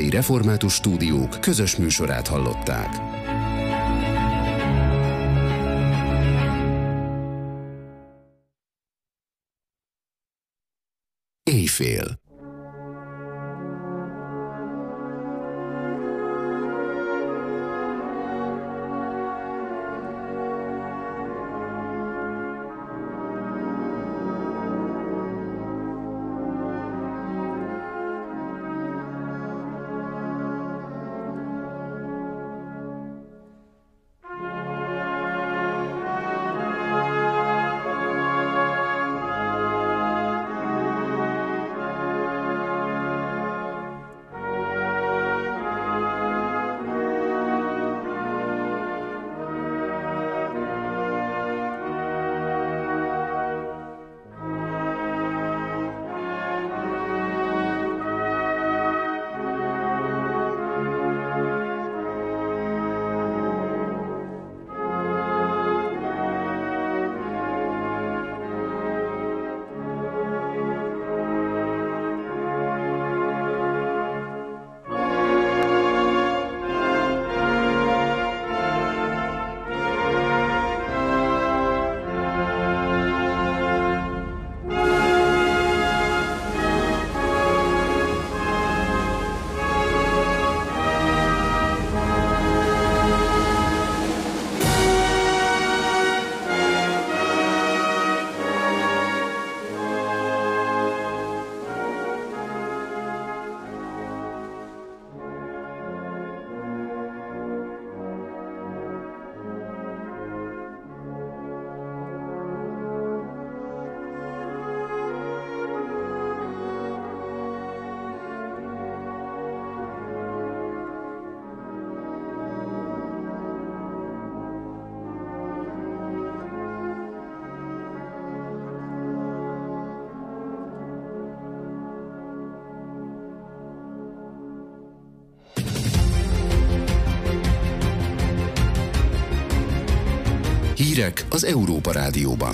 Budapesti Református Stúdiók közös műsorát hallották. Éjfél. Hírek az Európa Rádióban.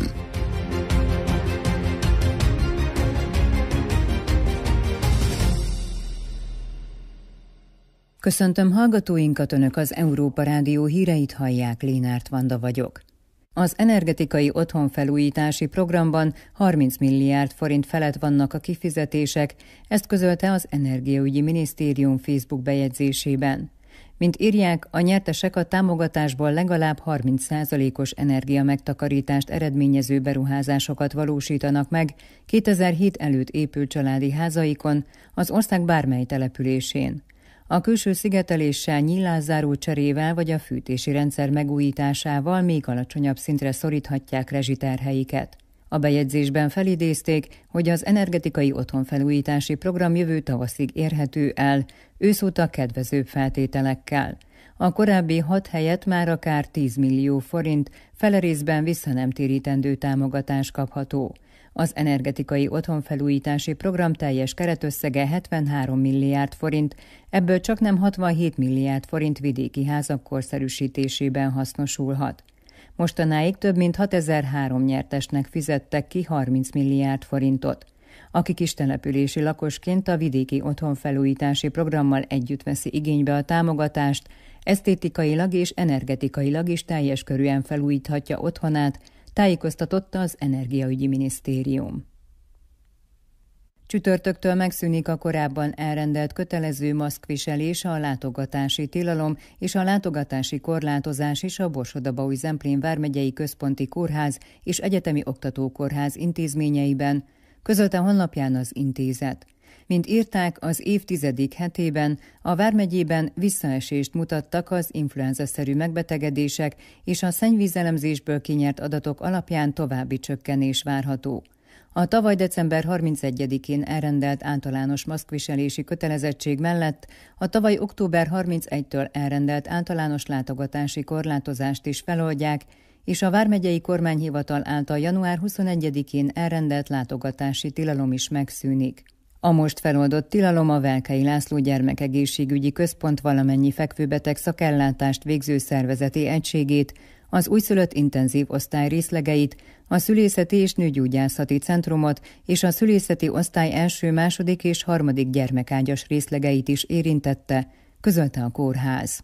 Köszöntöm hallgatóinkat, Önök az Európa Rádió híreit hallják, Lénárt Vanda vagyok. Az energetikai otthonfelújítási programban 30 milliárd forint felett vannak a kifizetések, ezt közölte az Energiaügyi Minisztérium Facebook bejegyzésében. Mint írják, a nyertesek a támogatásból legalább 30%-os energiamegtakarítást eredményező beruházásokat valósítanak meg 2007 előtt épült családi házaikon, az ország bármely településén. A külső szigeteléssel, nyílászáró cserével vagy a fűtési rendszer megújításával még alacsonyabb szintre szoríthatják rezsiterheiket. A bejegyzésben felidézték, hogy az energetikai otthonfelújítási program jövő tavaszig érhető el, őszóta kedvezőbb feltételekkel. A korábbi 6 helyett már akár 10 millió forint, fele részben visszanemtérítendő támogatás kapható. Az energetikai otthonfelújítási program teljes keretösszege 73 milliárd forint, ebből csaknem 67 milliárd forint vidéki házak korszerűsítésében hasznosulhat. Mostanáig több mint 6003 nyertesnek fizettek ki 30 milliárd forintot. Aki kistelepülési lakosként a vidéki otthonfelújítási programmal együtt veszi igénybe a támogatást, esztétikailag és energetikailag is teljes körűen felújíthatja otthonát, tájékoztatott az Energiaügyi Minisztérium. Csütörtöktől megszűnik a korábban elrendelt kötelező maszkviselés, a látogatási tilalom és a látogatási korlátozás is a Borsod-Abaúj-Zemplén vármegyei központi kórház és egyetemi oktatókórház intézményeiben, közölte honlapján az intézet. Mint írták, az év 10. hetében a vármegyében visszaesést mutattak az influenza-szerű megbetegedések, és a szennyvízelemzésből kinyert adatok alapján további csökkenés várható. A tavaly december 31-én elrendelt általános maszkviselési kötelezettség mellett a tavaly október 31-től elrendelt általános látogatási korlátozást is feloldják, és a vármegyei kormányhivatal által január 21-én elrendelt látogatási tilalom is megszűnik. A most feloldott tilalom a Velkei László Gyermekegészségügyi Központ valamennyi fekvőbeteg szakellátást végző szervezeti egységét, az újszülött intenzív osztály részlegeit, a szülészeti és nőgyógyászati centrumot és a szülészeti osztály első, második és harmadik gyermekágyas részlegeit is érintette, közölte a kórház.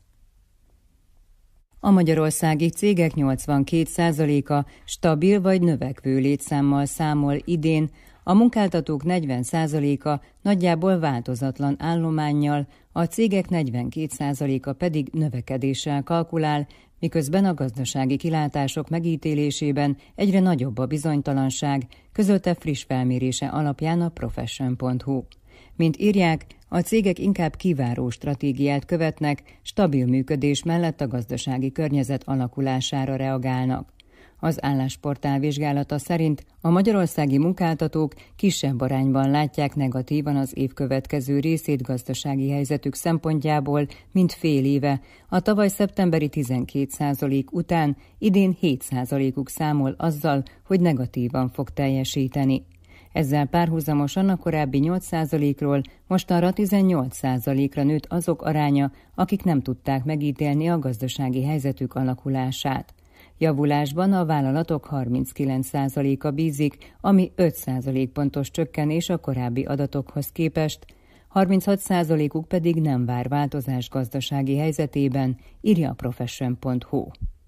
A magyarországi cégek 82%-a stabil vagy növekvő létszámmal számol idén, a munkáltatók 40%-a nagyjából változatlan állománnyal, a cégek 42%-a pedig növekedéssel kalkulál, miközben a gazdasági kilátások megítélésében egyre nagyobb a bizonytalanság, közölte friss felmérése alapján a Profession.hu. Mint írják, a cégek inkább kiváró stratégiát követnek, stabil működés mellett a gazdasági környezet alakulására reagálnak. Az állásportál vizsgálata szerint a magyarországi munkáltatók kisebb arányban látják negatívan az év következő részét gazdasági helyzetük szempontjából, mint fél éve. A tavaly szeptemberi 12% után idén 7%-uk számol azzal, hogy negatívan fog teljesíteni. Ezzel párhuzamosan a korábbi 8%-ról mostanra 18%-ra nőtt azok aránya, akik nem tudták megítélni a gazdasági helyzetük alakulását. Javulásban a vállalatok 39%-a bízik, ami 5% pontos csökkenés a korábbi adatokhoz képest, 36%-uk pedig nem vár változás gazdasági helyzetében, írja a Profession.hu.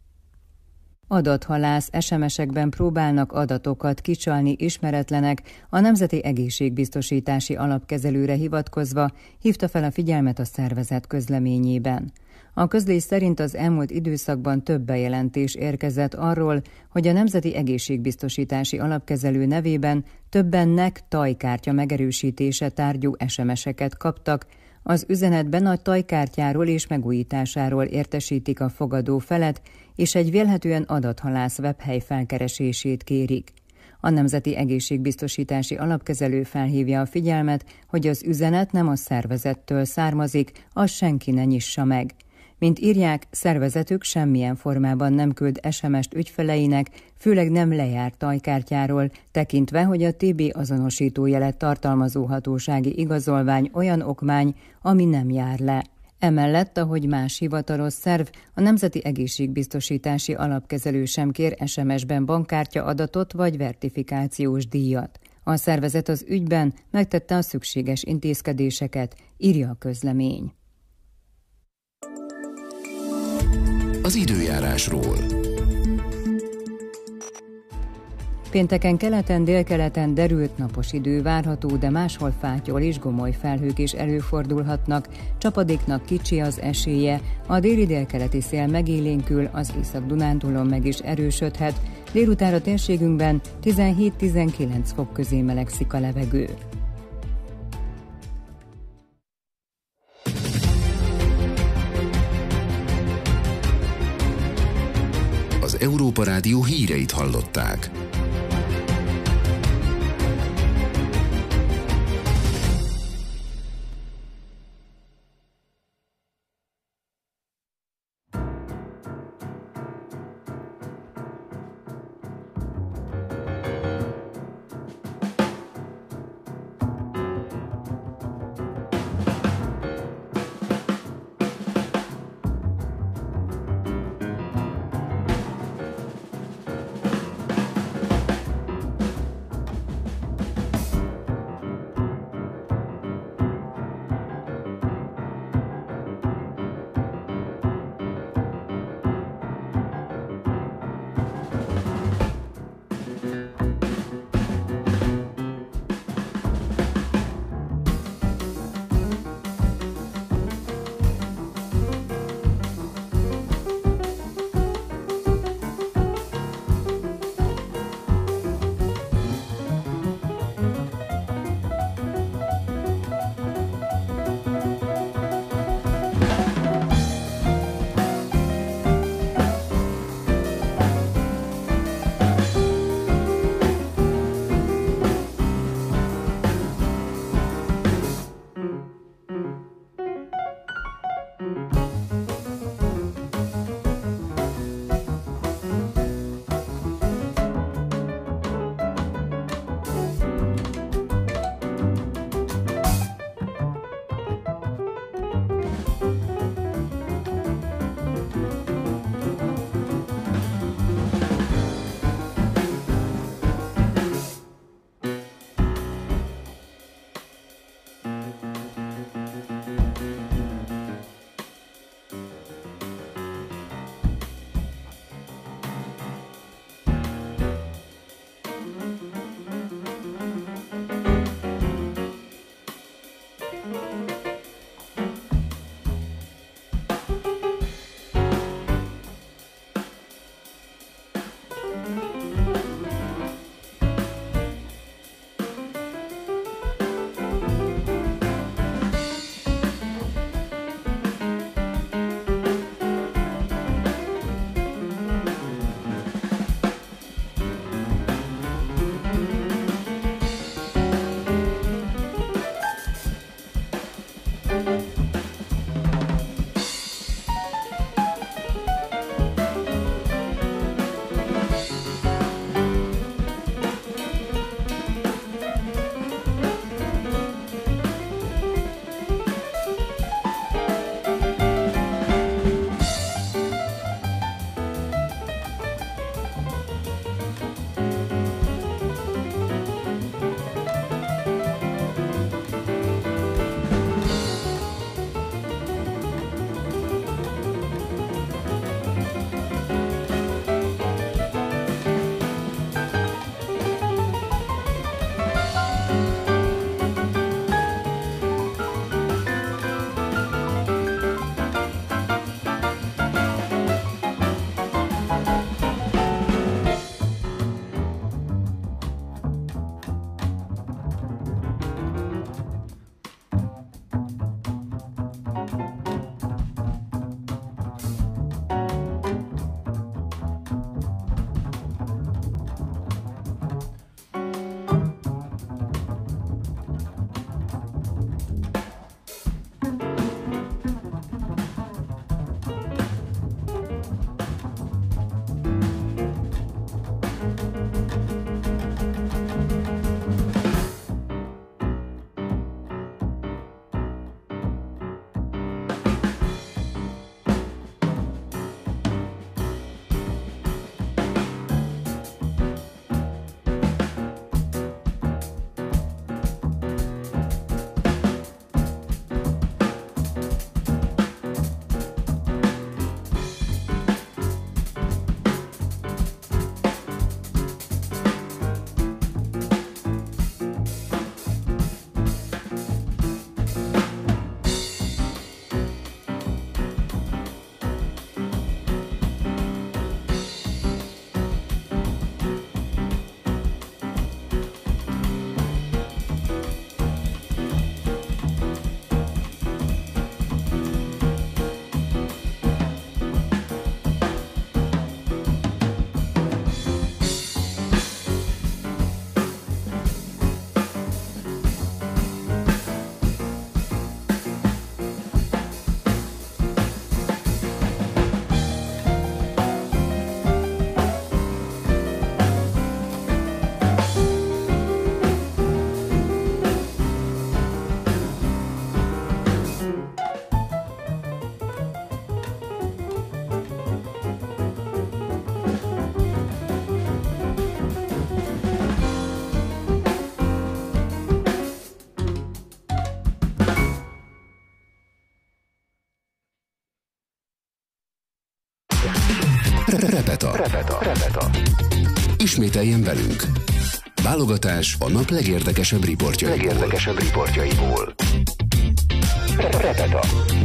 Adathalász SMS-ekben próbálnak adatokat kicsalni ismeretlenek, a Nemzeti Egészségbiztosítási Alapkezelőre hivatkozva hívta fel a figyelmet a szervezet közleményében. A közlés szerint az elmúlt időszakban több bejelentés érkezett arról, hogy a Nemzeti Egészségbiztosítási Alapkezelő nevében többen NEK tajkártya megerősítése tárgyú SMS-eket kaptak. Az üzenetben a tajkártyáról és megújításáról értesítik a fogadó felet, és egy vélhetően adathalász webhely felkeresését kérik. A Nemzeti Egészségbiztosítási Alapkezelő felhívja a figyelmet, hogy az üzenet nem a szervezettől származik, azt senki ne nyissa meg. Mint írják, szervezetük semmilyen formában nem küld SMS-t ügyfeleinek, főleg nem lejárt tajkártyáról, tekintve, hogy a TB azonosítójelet tartalmazó hatósági igazolvány olyan okmány, ami nem jár le. Emellett, ahogy más hivatalos szerv, a Nemzeti Egészségbiztosítási Alapkezelő sem kér SMS-ben bankkártya adatot vagy vertifikációs díjat. A szervezet az ügyben megtette a szükséges intézkedéseket, írja a közlemény. Az időjárásról. Pénteken keleten, délkeleten derült napos idő várható, de máshol fátyol és gomoly felhők is előfordulhatnak, csapadéknak kicsi az esélye, a déli-délkeleti szél megélénkül, az Észak-Dunántúlon meg is erősödhet, délután a térségünkben 17-19 fok közé melegszik a levegő. Az Európa Rádió híreit hallották. Repeta. Ismételjen velünk. Válogatás a nap legérdekesebb riportjaiból. Repeta.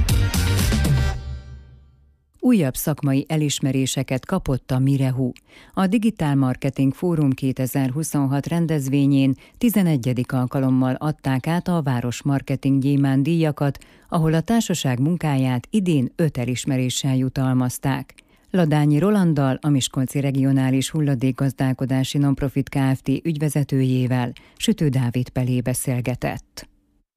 Újabb szakmai elismeréseket kapott a Mirehu. A Digital Marketing Fórum 2026 rendezvényén 11. alkalommal adták át a Városmarketing Gyémánt díjakat, ahol a társaság munkáját idén 5 elismeréssel jutalmazták. Ladányi Rolanddal, a Miskolci Regionális Hulladékgazdálkodási Nonprofit Kft. Ügyvezetőjével Sütő Dávid Pelé beszélgetett.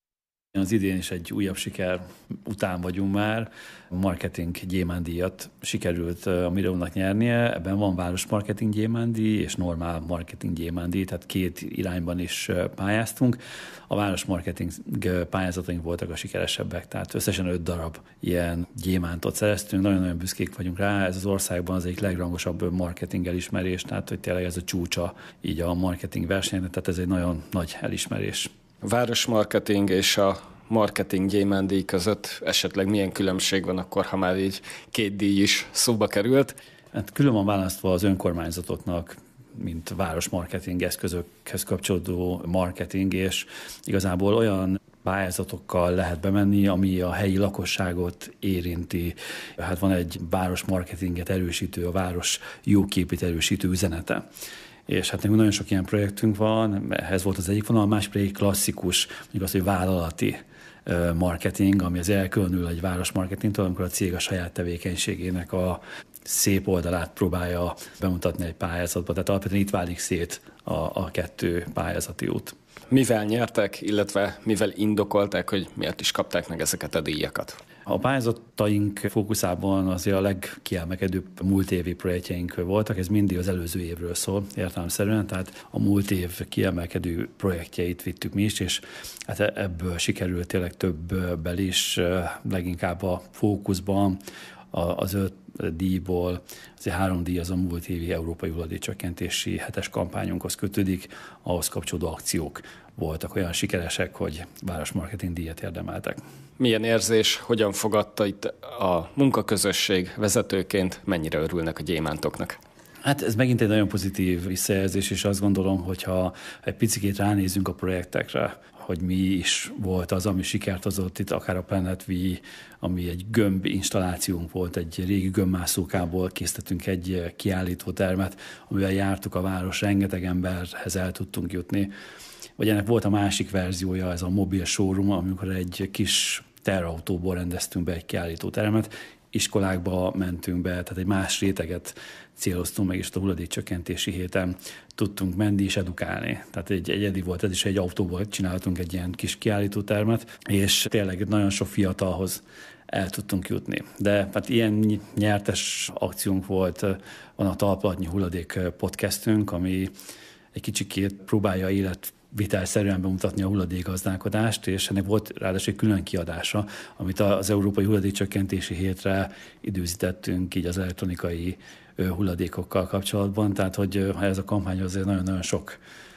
Az idén is egy újabb siker után vagyunk már. A Marketing Gyémánt díjat sikerült a Mirehunak nyernie. Ebben van Városmarketing Gyémánt díj és Normál Marketing Gyémánt díj, tehát 2 irányban is pályáztunk. A városmarketing pályázataink voltak a sikeresebbek, tehát összesen 5 darab ilyen gyémántot szereztünk. Nagyon-nagyon büszkék vagyunk rá. Ez az országban az egyik legrangosabb marketing elismerés, tehát hogy tényleg ez a csúcsa így a marketing versenynek, tehát ez egy nagyon nagy elismerés. A városmarketing és a marketing gyémánt díj között esetleg milyen különbség van akkor, ha már így 2 díj is szóba került? Hát külön van választva az önkormányzatoknak, mint városmarketing eszközökhez kapcsolódó marketing, és igazából olyan pályázatokkal lehet bemenni, ami a helyi lakosságot érinti. Hát van egy városmarketinget erősítő, a város jóképét erősítő üzenete. És hát nekünk nagyon sok ilyen projektünk van, ehhez volt az egyik vonal, a másik pedig klasszikus, mondjuk az, hogy vállalati marketing, ami az elkülönül egy városmarketingtől, amikor a cég a saját tevékenységének a szép oldalát próbálja bemutatni egy pályázatba. Tehát alapvetően itt válik szét a 2 pályázati út. Mivel nyertek, illetve mivel indokolták, hogy miért is kapták meg ezeket a díjakat? A pályázataink fókuszában azért a legkiemelkedőbb múlt évi projektjeink voltak, ez mindig az előző évről szól értelemszerűen, tehát a múlt év kiemelkedő projektjeit vittük mi is, és hát ebből sikerült tényleg többbel is, leginkább a fókuszban, az 5 díjból, azért 3 díj az a múlt évi európai hulladékcsökkentési 7-es kampányunkhoz kötődik, ahhoz kapcsolódó akciók voltak olyan sikeresek, hogy városmarketing díjat érdemeltek. Milyen érzés, hogyan fogadta itt a munkaközösség vezetőként, mennyire örülnek a gyémántoknak? Hát ez megint egy nagyon pozitív visszajelzés, és azt gondolom, hogyha egy picikét ránézünk a projektekre, hogy mi is volt az, ami sikert hozott itt, akár a Planet V, ami egy gömb installációnk volt, egy régi gömbmászókából készítettünk egy kiállítótermet, amivel jártuk a város, rengeteg emberhez el tudtunk jutni. Vagy ennek volt a másik verziója, ez a mobil showroom, amikor egy kis terautóból rendeztünk be egy kiállítótermet, iskolákba mentünk be, tehát egy más réteget céloztunk meg, és a hulladékcsökkentési héten tudtunk menni és edukálni. Tehát egy egyedi volt, ez is egy autóból csináltunk egy ilyen kis kiállítótermet, és tényleg nagyon sok fiatalhoz el tudtunk jutni. De hát ilyen nyertes akciónk volt, van a Talplatnyi hulladék podcastünk, ami egy kicsikét próbálja életvitelszerűen bemutatni a hulladékgazdálkodást, és ennek volt ráadásul egy külön kiadása, amit az Európai Hulladékcsökkentési Hétre időzítettünk így az elektronikai hulladékokkal kapcsolatban, tehát hogy ez a kampány azért nagyon-nagyon sok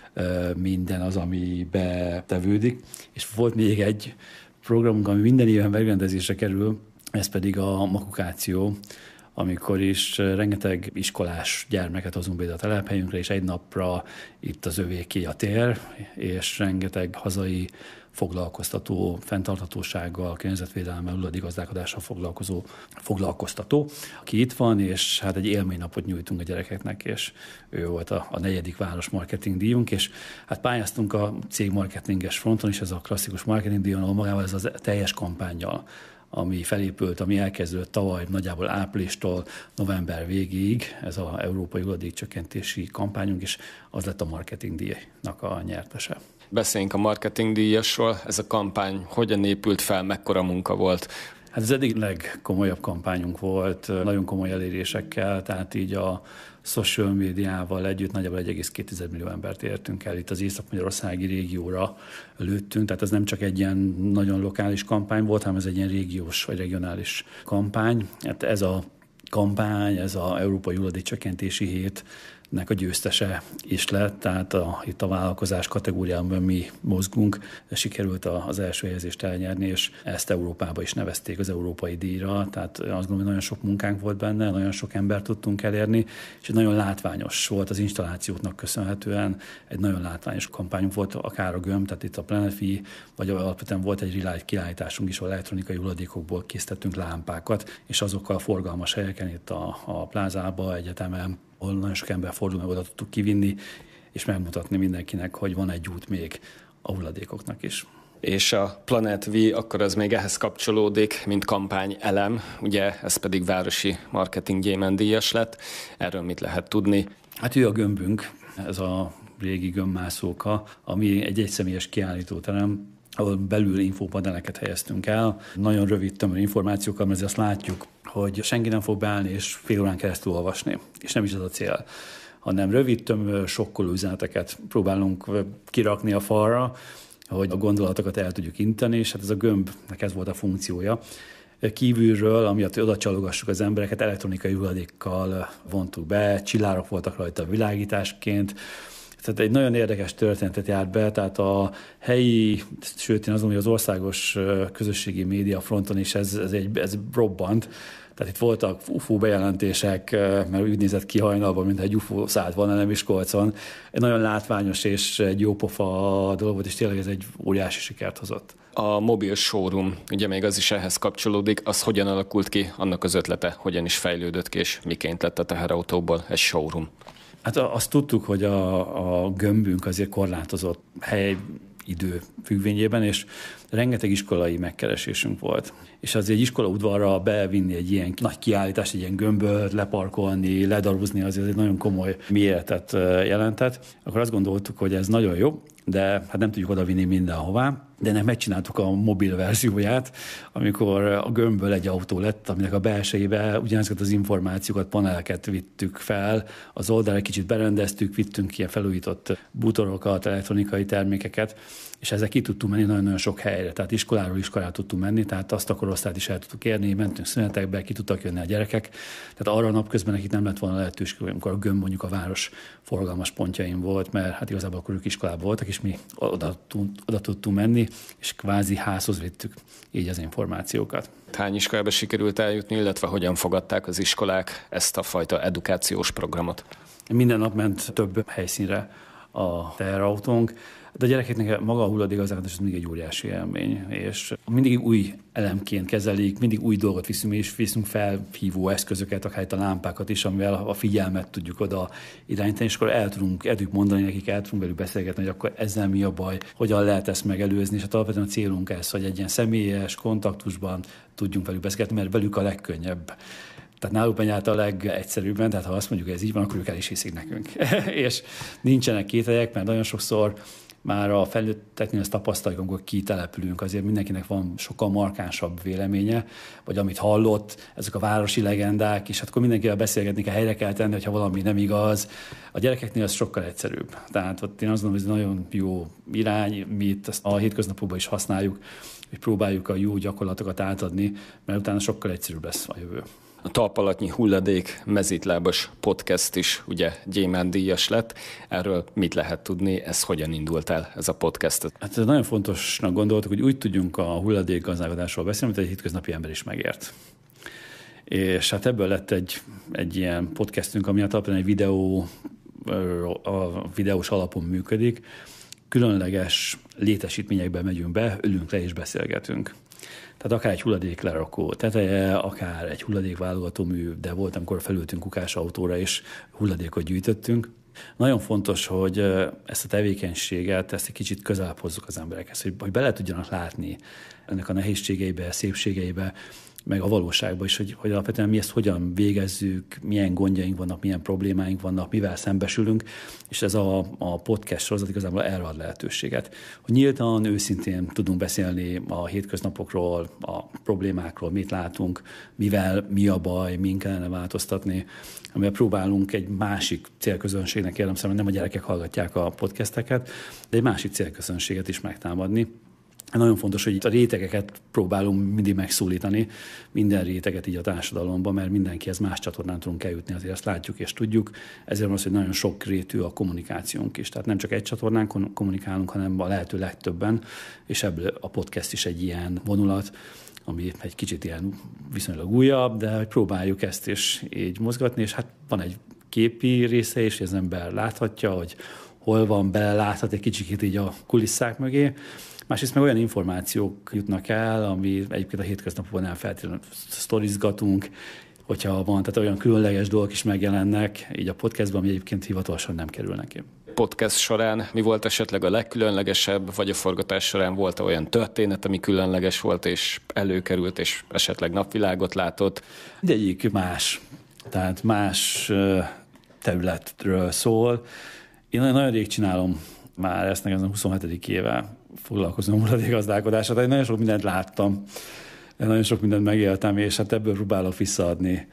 minden az, ami betevődik. És volt még egy programunk, ami minden éven megrendezésre kerül, ez pedig a makukáció, amikor is rengeteg iskolás gyermeket hozunk be a telephelyünkre, és egy napra itt az övéké a tér, és rengeteg hazai foglalkoztató, fenntarthatósággal, környezetvédelemmel, hulladékgazdálkodással foglalkoztató, aki itt van, és hát egy élménynapot nyújtunk a gyerekeknek, és ő volt a 4. városmarketing díjunk, és hát pályáztunk a cégmarketinges fronton is, ez a klasszikus marketing díjon, ahol magával ez a teljes kampánnyal, ami felépült, ami elkezdődött tavaly nagyjából áprilistól november végéig, ez az európai hulladékcsökkentési kampányunk, és az lett a marketing díjnak a nyertese. Beszéljünk a marketing díjasról, ez a kampány hogyan épült fel, mekkora munka volt? Hát ez eddig legkomolyabb kampányunk volt, nagyon komoly elérésekkel, tehát így a social médiával együtt nagyjából 1,2 millió embert értünk el. Itt az észak-magyarországi régióra lőttünk, tehát ez nem csak egy ilyen nagyon lokális kampány volt, hanem ez egy ilyen régiós vagy regionális kampány. Hát ez a kampány, ez az Európai Hulladékcsökkentési Hét nek a győztese is lett, tehát itt a vállalkozás kategóriában mi mozgunk, de sikerült az első helyezést elnyerni, és ezt Európába is nevezték az európai díjra, tehát azt gondolom, hogy nagyon sok munkánk volt benne, nagyon sok embert tudtunk elérni, és nagyon látványos volt az installációknak köszönhetően, egy nagyon látványos kampányunk volt, akár a Gömb, tehát itt a Planet V, vagy alapvetően volt egy Relight kiállításunk is, ahol elektronikai hulladékokból készítettünk lámpákat, és azokkal forgalmas helyeken, itt a plázába, egyetemen, ahol nagyon sok ember fordul, meg oda tudtuk kivinni, és megmutatni mindenkinek, hogy van egy út még a hulladékoknak is. És a Planet V akkor az még ehhez kapcsolódik, mint kampány elem, ugye ez pedig városi marketing gyémántdíjas lett. Erről mit lehet tudni? Hát ő a Gömbünk, ez a régi gömbmászóka, ami egy egyszemélyes kiállítóterem, ahol belül infopaneleket helyeztünk el. Nagyon rövid, tömör információkkal, mert azt látjuk, hogy senki nem fog beállni és fél órán keresztül olvasni. És nem is az a cél, hanem rövid, tömör, sokkoló üzeneteket próbálunk kirakni a falra, hogy a gondolatokat el tudjuk inteni, és hát ez a Gömbnek ez volt a funkciója. Kívülről, amiatt oda csalogassuk az embereket, elektronikai hulladékkal vontuk be, csillárok voltak rajta világításként. Tehát egy nagyon érdekes történetet járt be, tehát a helyi, sőt én azon, hogy az országos közösségi média fronton is ez robbant. Tehát itt voltak UFO bejelentések, mert úgy nézett ki hajnalban, mint egy UFO szállt volna, nem Miskolcon. Egy nagyon látványos és egy jópofa dolog volt, és tényleg ez egy óriási sikert hozott. A mobil showroom, ugye még az is ehhez kapcsolódik, az hogyan alakult ki, annak az ötlete, hogyan is fejlődött ki, és miként lett a teherautóból egy showroom? Hát azt tudtuk, hogy a Gömbünk azért korlátozott idő függvényében, és rengeteg iskolai megkeresésünk volt. És az egy iskola udvarra bevinni egy ilyen nagy kiállítást, egy ilyen gömböt, leparkolni, ledaruzni, azért egy nagyon komoly méretet jelentett. Akkor azt gondoltuk, hogy ez nagyon jó, de hát nem tudjuk odavinni mindenhová, de ennek megcsináltuk a mobil verzióját, amikor a Gömbből egy autó lett, aminek a belsejébe ugyanazokat az információkat, paneleket vittük fel, az oldalra kicsit berendeztük, vittünk ilyen felújított bútorokat, elektronikai termékeket, és ezzel ki tudtunk menni nagyon-nagyon sok helyre, tehát iskoláról iskolára tudtunk menni, tehát azt a korosztályt is el tudtuk érni, mentünk szünetekbe, ki tudtak jönni a gyerekek, tehát arra a napközben nekik nem lett volna lehetőség, amikor a Gömb mondjuk a város forgalmas pontjain volt, mert hát igazából akkor ők iskolában voltak, és mi oda tudtunk menni, és kvázi házhoz vittük így az információkat. Hány iskolába sikerült eljutni, illetve hogyan fogadták az iskolák ezt a fajta edukációs programot? Minden nap ment több helyszínre a teherautónk, de a gyerekeknek maga a hulladékgazdálkodás az mindig egy óriási élmény, és mindig új elemként kezelik, mindig új dolgot viszünk, és viszünk felhívó eszközöket, akár itt a lámpákat is, amivel a figyelmet tudjuk oda irányítani, és akkor el tudjuk mondani nekik, el tudunk velük beszélgetni, hogy akkor ezzel mi a baj, hogyan lehet ezt megelőzni, és hát alapvetően a célunk ez, hogy egy ilyen személyes kontaktusban tudjunk velük beszélgetni, mert velük a legkönnyebb. Tehát náluk megy a legegyszerűbben, tehát ha azt mondjuk, hogy ez így van, akkor ők el is hiszik nekünk. És nincsenek kételyek, mert nagyon sokszor már a felnőtteknél ezt tapasztaljuk, amikor kitelepülünk, azért mindenkinek van sokkal markánsabb véleménye, vagy amit hallott, ezek a városi legendák, és hát akkor mindenkivel beszélgetni kell, helyre kell tenni, hogyha valami nem igaz. A gyerekeknél ez sokkal egyszerűbb. Tehát ott én azt gondolom, hogy ez nagyon jó irány, mi itt ezt a hétköznapokban is használjuk, hogy próbáljuk a jó gyakorlatokat átadni, mert utána sokkal egyszerűbb lesz a jövő. A Talpalatnyi hulladék mezítlábas podcast is ugye gyémántdíjas lett. Erről mit lehet tudni? Ez hogyan indult el, ez a podcast? Hát ez nagyon fontosnak gondoltuk, hogy úgy tudjunk a hulladékgazdálkodásról beszélni, mint egy hétköznapi ember is megért. És hát ebből lett egy ilyen podcastünk, ami alapvetően egy videós alapon működik. Különleges létesítményekben megyünk be, ülünk le és beszélgetünk. Tehát akár egy hulladéklerakó teteje, akár egy hulladékválogatómű, de volt, amikor felültünk kukásautóra és hulladékot gyűjtöttünk. Nagyon fontos, hogy ezt a tevékenységet, ezt egy kicsit közelebb hozzuk az emberekhez, hogy bele tudjanak látni ennek a nehézségeibe, szépségeibe, meg a valóságban is, hogy alapvetően mi ezt hogyan végezzük, milyen gondjaink vannak, milyen problémáink vannak, mivel szembesülünk, és ez a podcast sorozat igazából erre ad lehetőséget. Hogy nyíltan, őszintén tudunk beszélni a hétköznapokról, a problémákról, mit látunk, mivel, mi a baj, min kellene változtatni, amivel próbálunk egy másik célközönségnek, érdelemszerűen nem a gyerekek hallgatják a podcasteket, de egy másik célközönséget is megtámadni. Nagyon fontos, hogy itt a rétegeket próbálunk mindig megszólítani, minden réteget így a társadalomban, mert mindenkihez más csatornán tudunk eljutni, azért ezt látjuk és tudjuk. Ezért van az, hogy nagyon sokrétű a kommunikációnk is. Tehát nem csak egy csatornán kommunikálunk, hanem a lehető legtöbben, és ebből a podcast is egy ilyen vonulat, ami egy kicsit ilyen viszonylag újabb, de hogy próbáljuk ezt is így mozgatni, és hát van egy képi része is, hogy az ember láthatja, hogy hol van, beleláthat egy kicsit így a kulisszák mögé. Másrészt meg olyan információk jutnak el, ami egyébként a hétköznapokban nem feltétlenül sztorizgatunk, hogyha van, tehát olyan különleges dolgok is megjelennek így a podcastban, ami egyébként hivatalosan nem kerülnek ki. Podcast során mi volt esetleg a legkülönlegesebb, vagy a forgatás során volt olyan történet, ami különleges volt, és előkerült, és esetleg napvilágot látott? Mindegyik más, tehát más területről szól. Én nagyon rég csinálom már ezt, nekem 27. éve foglalkozom hulladékgazdálkodással, tehát nagyon sok mindent láttam, nagyon sok mindent megéltem, és hát ebből próbálok visszaadni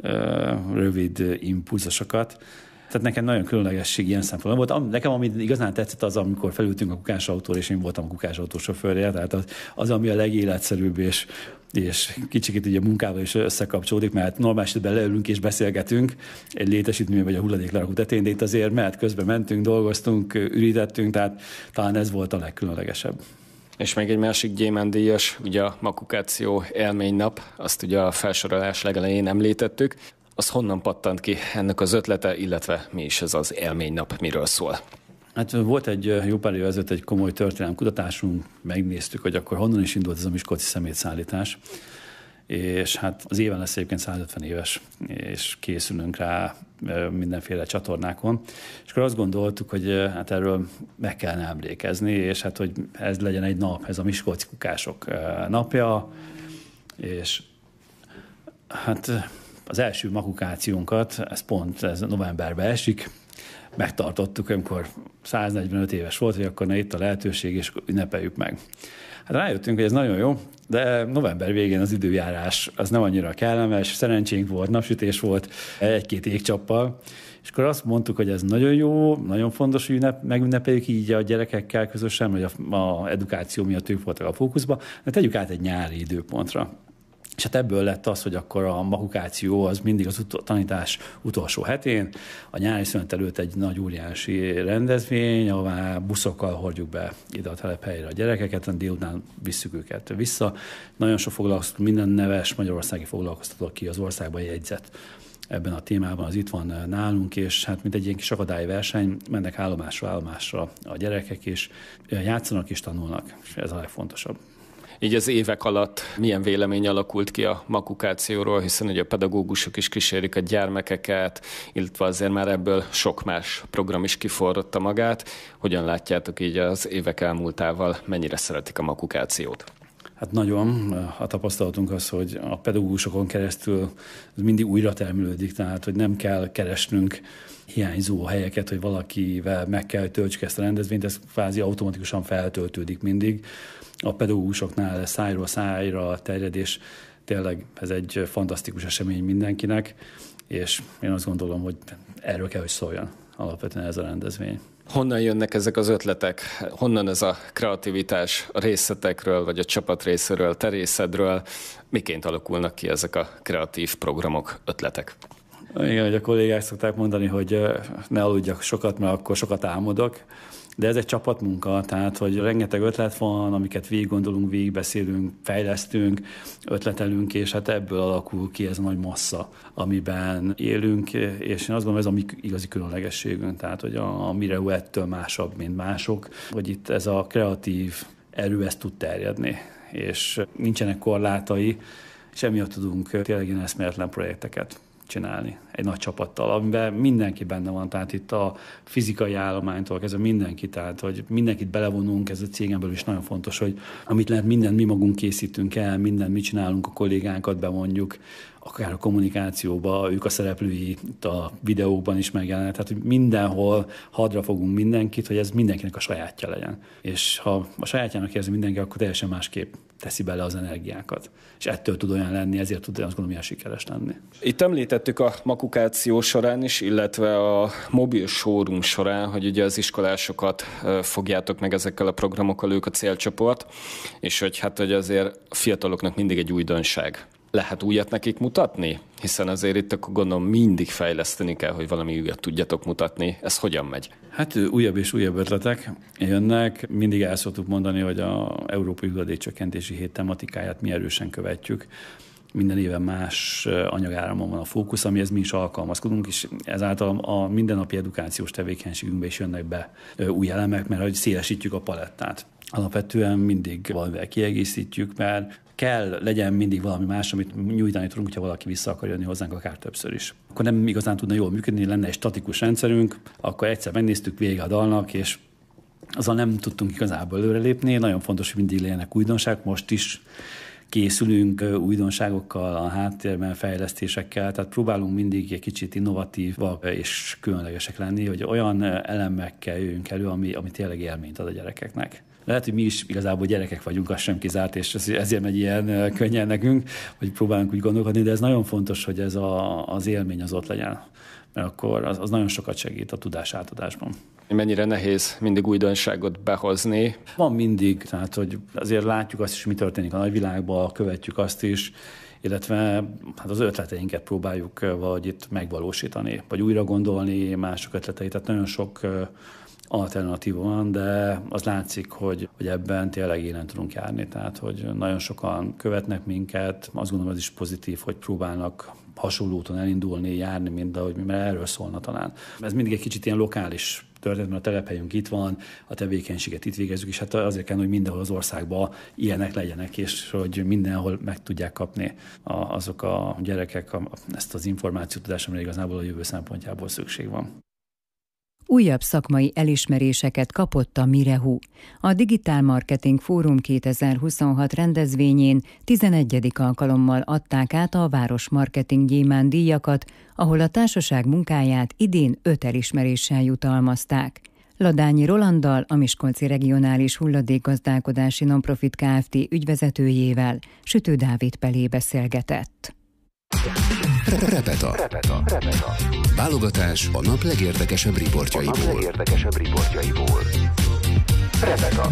rövid impulzusokat. Tehát nekem nagyon különlegesség ilyen szempontból volt. Nekem, ami igazán tetszett, az, amikor felültünk a kukásautóra, és én voltam a kukásautó sofőrje, tehát az, ami a legéletszerűbb, és kicsit így a munkával is összekapcsolódik, mert normál esetben leülünk és beszélgetünk egy létesítmény vagy a hulladéklerakó tetején, de itt azért mehet közben mentünk, dolgoztunk, ürítettünk, tehát talán ez volt a legkülönlegesebb. És még egy másik gyémántdíjas, ugye a Makukáció élménynap, azt ugye a felsorolás legelején említettük. Az honnan pattant ki ennek az ötlete, illetve mi is ez az élménynap, miről szól? Hát volt egy jó pár évvel ezelőtt egy komoly történelemkutatásunk, megnéztük, hogy akkor honnan is indult ez a miskolci szemétszállítás, és hát az éven lesz egyébként 150 éves, és készülünk rá mindenféle csatornákon, és akkor azt gondoltuk, hogy hát erről meg kellene emlékezni, és hát hogy ez legyen egy nap, ez a miskolci kukások napja, és hát az első makukációnkat, ez novemberben esik, megtartottuk, amikor 145 éves volt, hogy akkor itt a lehetőség, és ünnepeljük meg. Hát rájöttünk, hogy ez nagyon jó, de november végén az időjárás az nem annyira kellemes, szerencsénk volt, napsütés volt, egy-két égcsappal, és akkor azt mondtuk, hogy ez nagyon jó, nagyon fontos, hogy megünnepeljük így a gyerekekkel közösen, vagy a edukáció miatt ők voltak a fókuszban, de tegyük át egy nyári időpontra. És hát ebből lett az, hogy akkor a makukáció az mindig az tanítás utolsó hetén, a nyári szünet előtt egy nagy óriási rendezvény, ahová buszokkal hordjuk be ide a telephelyre a gyerekeket, délután visszük őket vissza. Nagyon sok foglalkoztató, minden neves magyarországi foglalkoztató, aki az országban jegyzett ebben a témában, az itt van nálunk, és hát mint egy ilyen kis akadályverseny, mennek állomásra a gyerekek, és játszanak és tanulnak, és ez a legfontosabb. Így az évek alatt milyen vélemény alakult ki a makukációról, hiszen ugye a pedagógusok is kísérik a gyermekeket, illetve azért már ebből sok más program is kiforrotta magát. Hogyan látjátok így az évek elmúltával, mennyire szeretik a makukációt? Hát nagyon. A tapasztalatunk az, hogy a pedagógusokon keresztül ez mindig újra termelődik, tehát hogy nem kell keresnünk hiányzó helyeket, hogy valakivel meg kell töltsük ezt a rendezvényt, ez kvázi automatikusan feltöltődik mindig. A pedagógusoknál szájról szájra terjedés, tényleg ez egy fantasztikus esemény mindenkinek, és én azt gondolom, hogy erről kell, hogy szóljon alapvetően ez a rendezvény. Honnan jönnek ezek az ötletek? Honnan ez a kreativitás a részletekről, vagy a csapat részéről, te részedről? Miként alakulnak ki ezek a kreatív programok, ötletek? Igen, hogy a kollégák szokták mondani, hogy ne aludjak sokat, mert akkor sokat álmodok. De ez egy csapatmunka, tehát hogy rengeteg ötlet van, amiket végiggondolunk, végigbeszélünk, fejlesztünk, ötletelünk, és hát ebből alakul ki ez a nagy massza, amiben élünk, és én azt gondolom, ez a mi igazi különlegességünk, tehát hogy a Mireu ettől másabb, mint mások, hogy itt ez a kreatív erő ezt tud terjedni, és nincsenek korlátai, és emiatt tudunk tényleg ilyen eszméletlen projekteket csinálni egy nagy csapattal, amiben mindenki benne van, tehát itt a fizikai állománytól kezdve mindenki, tehát hogy mindenkit belevonunk, ez a cégen belül is nagyon fontos, hogy amit lehet, mindent mi magunk készítünk el, mindent mi csinálunk, a kollégánkat bemondjuk, akár a kommunikációba, ők a szereplői, itt a videókban is megjelennek, tehát hogy mindenhol hadra fogunk mindenkit, hogy ez mindenkinek a sajátja legyen. És ha a sajátjának érzi mindenki, akkor teljesen másképp teszi bele az energiákat. És ettől tud olyan lenni, ezért tud azt gondolom, ilyen sikeres lenni. Itt említettük a makukáció során is, illetve a mobil showroom során, hogy ugye az iskolásokat fogjátok meg ezekkel a programokkal, ők a célcsoport, és hogy azért a fiataloknak mindig egy újdonság. Lehet újat nekik mutatni? Hiszen azért itt akkor gondolom mindig fejleszteni kell, hogy valami újat tudjatok mutatni. Ez hogyan megy? Hát újabb és újabb ötletek jönnek. Mindig el szoktuk mondani, hogy az Európai Hulladékcsökkentési Hét tematikáját mi erősen követjük. Minden éven más anyagáramon van a fókusz, amihez mi is alkalmazkodunk, és ezáltal a mindennapi edukációs tevékenységünkbe is jönnek be új elemek, mert hogy szélesítjük a palettát. Alapvetően mindig valamivel kiegészítjük, mert legyen mindig valami más, amit nyújtani tudunk, hogyha valaki vissza akar jönni hozzánk akár többször is. Akkor nem igazán tudna jól működni, lenne egy statikus rendszerünk, akkor egyszer megnéztük, vége a dalnak, és azzal nem tudtunk igazából előrelépni. Nagyon fontos, hogy mindig legyenek újdonságok, most is készülünk újdonságokkal, a háttérben fejlesztésekkel, tehát próbálunk mindig egy kicsit innovatívak és különlegesek lenni, hogy olyan elemekkel jöjjünk elő, ami tényleg élményt ad a gyerekeknek. Lehet, hogy mi is igazából gyerekek vagyunk, az sem kizárt, és ezért megy ilyen könnyen nekünk, hogy próbálunk úgy gondolkodni, de ez nagyon fontos, hogy ez az élmény az ott legyen, mert akkor az nagyon sokat segít a tudás átadásban. Mennyire nehéz mindig újdonságot behozni? Van mindig, tehát hogy azért látjuk azt is, mi történik a nagyvilágban, követjük azt is, illetve hát az ötleteinket próbáljuk valahogy itt megvalósítani, vagy újra gondolni mások ötleteit, tehát nagyon sok alternatíva van, de az látszik, hogy ebben tényleg élen tudunk járni, tehát hogy nagyon sokan követnek minket, azt gondolom, ez is pozitív, hogy próbálnak hasonló úton elindulni, járni, mint ahogy mi, mert erről szólna talán. Ez mindig egy kicsit ilyen lokális történet, mert a telephelyünk itt van, a tevékenységet itt végezzük, és hát azért kell, hogy mindenhol az országban ilyenek legyenek, és hogy mindenhol meg tudják kapni azok a gyerekek ezt az információtudást, amire igazából a jövő szempontjából szükség van. Újabb szakmai elismeréseket kapott a Mirehu. A Digital Marketing Fórum 2026 rendezvényén 11. alkalommal adták át a Város Marketing Gyémánt díjakat, ahol a társaság munkáját idén 5 elismeréssel jutalmazták. Ladányi Rolanddal, a Miskolci Regionális Hulladékgazdálkodási Nonprofit Kft. Ügyvezetőjével Sütő Dávid Pelé beszélgetett. Repeta. Válogatás a nap legérdekesebb riportjaiból. Repeta.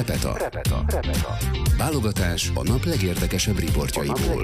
Repeta. Válogatás a nap legérdekesebb riportjaiból.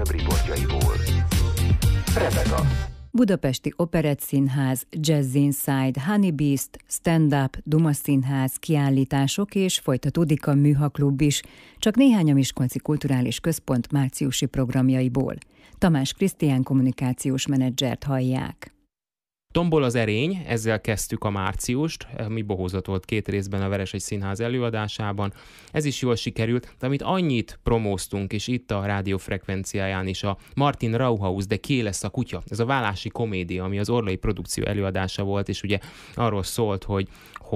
Repeta. Budapesti Operettszínház, Jazz Inside, Honey Beast, Stand-up, Duma Színház, kiállítások és folytatódik a Műhaklub is, csak néhány a Miskolci Kulturális Központ márciusi programjaiból. Tamás Krisztián kommunikációs menedzsert hallják. Tombol az erény, ezzel kezdtük a márciust, mi bohózat volt 2 részben a Veresegy Színház előadásában. Ez is jól sikerült, de amit annyit promóztunk, és itt a rádiófrekvenciáján is a Martin Rauhaus, de ki lesz a kutya? Ez a vállási komédia, ami az Orlai produkció előadása volt, és ugye arról szólt, hogy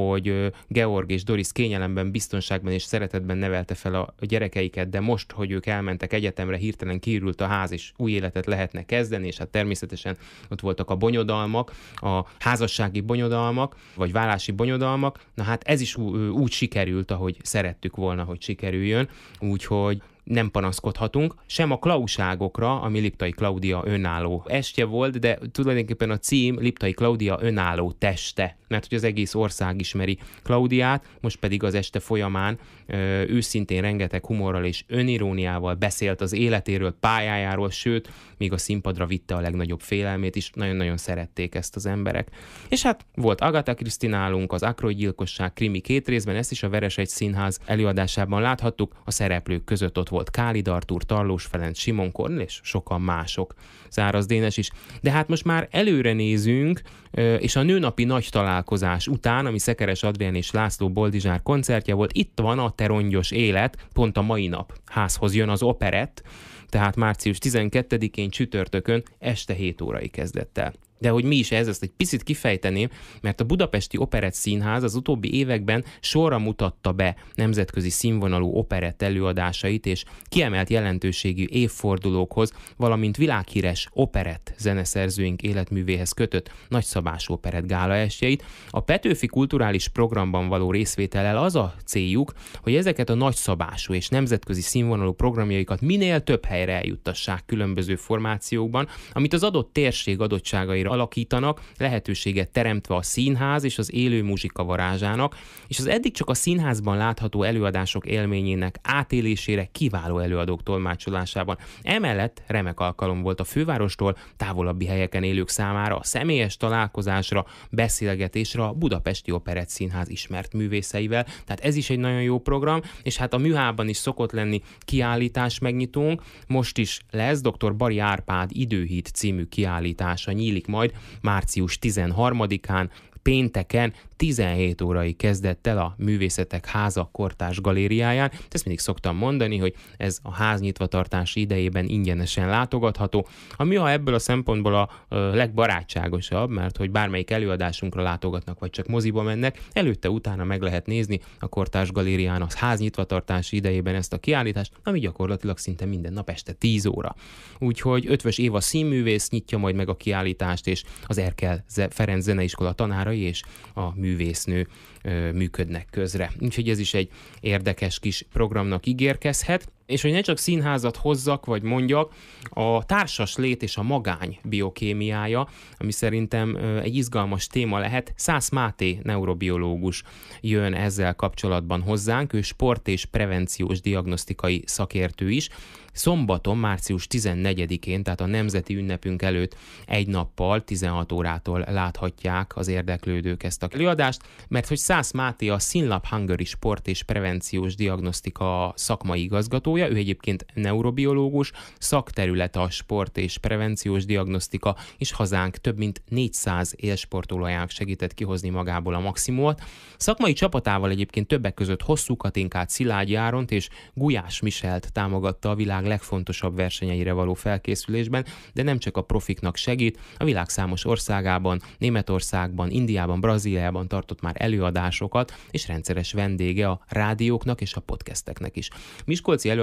Georg és Doris kényelemben, biztonságban és szeretetben nevelte fel a gyerekeiket, de most, hogy ők elmentek egyetemre, hirtelen kiürült a ház, és új életet lehetne kezdeni, és hát természetesen ott voltak a bonyodalmak, a házassági bonyodalmak, vagy vállási bonyodalmak. Na hát ez is úgy sikerült, ahogy szerettük volna, hogy sikerüljön, úgyhogy nem panaszkodhatunk, sem a klauságokra, ami Liptai Klaudia önálló estje volt, de tulajdonképpen a cím Liptai Klaudia önálló teste, mert hogy az egész ország ismeri Klaudiát, most pedig az este folyamán őszintén rengeteg humorral és öniróniával beszélt az életéről, pályájáról, sőt, még a színpadra vitte a legnagyobb félelmét is, nagyon-nagyon szerették ezt az emberek. És hát volt Agatha Christie nálunk, az Ackroyd gyilkosság krimi 2 részben, ezt is a Veresegy Színház előadásában láthattuk, a szereplők között ott volt Kálid Artúr, Tarlós Ferenc, Simon Kornél és sokan mások, Száraz Dénes is. De hát most már előre nézünk, és a nőnapi nagy találkozás után, ami Szekeres Adrián és László Boldizsár koncertje volt, itt van a Te rongyos élet, pont a mai nap házhoz jön az operett, tehát március 12-én csütörtökön este 7 órai kezdett el. De hogy mi is ez, ezt egy picit kifejteném, mert a Budapesti Operettszínház az utóbbi években sorra mutatta be nemzetközi színvonalú operett előadásait, és kiemelt jelentőségű évfordulókhoz, valamint világhíres operett zeneszerzőink életművéhez kötött nagyszabású operett gálaestjeit. A Petőfi Kulturális Programban való részvétellel az a céljuk, hogy ezeket a nagyszabású és nemzetközi színvonalú programjaikat minél több helyre eljuttassák különböző formációkban, amit az adott térség adottságaira alakítanak, lehetőséget teremtve a színház és az élő muzsika varázsának, és az eddig csak a színházban látható előadások élményének átélésére kiváló előadók tolmácsolásában. Emellett remek alkalom volt a fővárostól távolabbi helyeken élők számára a személyes találkozásra, beszélgetésre a Budapesti Operettszínház ismert művészeivel, tehát ez is egy nagyon jó program, és hát a Műhában is szokott lenni kiállítás megnyitónk, most is lesz dr. Bari Árpád Időhíd című kiállítása nyílik majd március 13-án, pénteken 17 órai kezdett el a Művészetek Háza Kortárs Galériáján. Ezt mindig szoktam mondani, hogy ez a ház nyitvatartási idejében ingyenesen látogatható. A Műha ebből a szempontból a legbarátságosabb, mert hogy bármelyik előadásunkra látogatnak, vagy csak moziba mennek, előtte-utána meg lehet nézni a Kortárs Galérián a ház nyitvatartási idejében ezt a kiállítást, ami gyakorlatilag szinte minden nap este 10 óra. Úgyhogy Ötvös Éva színművész nyitja majd meg a kiállítást, és az Erkel Ferenc Zeneiskola tanárai és a művésznő működnek közre. Úgyhogy ez is egy érdekes kis programnak ígérkezhet. És hogy ne csak színházat hozzak, vagy mondjak, a társas lét és a magány biokémiája, ami szerintem egy izgalmas téma lehet. Szász Máté neurobiológus jön ezzel kapcsolatban hozzánk, ő sport- és prevenciós diagnosztikai szakértő is. Szombaton, március 14-én, tehát a nemzeti ünnepünk előtt egy nappal, 16 órától láthatják az érdeklődők ezt a előadást, mert hogy Szász Máté a Synlab Hungary sport- és prevenciós diagnosztika szakmai igazgatója, ő egyébként neurobiológus, szakterület a sport- és prevenciós diagnosztika, és hazánk több mint 400 élsportolójának segített kihozni magából a maximumot. Szakmai csapatával egyébként többek között Hosszú Katinkát, Szilágyi Áront és Gulyás Michelt támogatta a világ legfontosabb versenyeire való felkészülésben, de nem csak a profiknak segít, a világ számos országában, Németországban, Indiában, Brazíliában tartott már előadásokat, és rendszeres vendége a rádióknak és a podcasteknek is. Miskolci előadás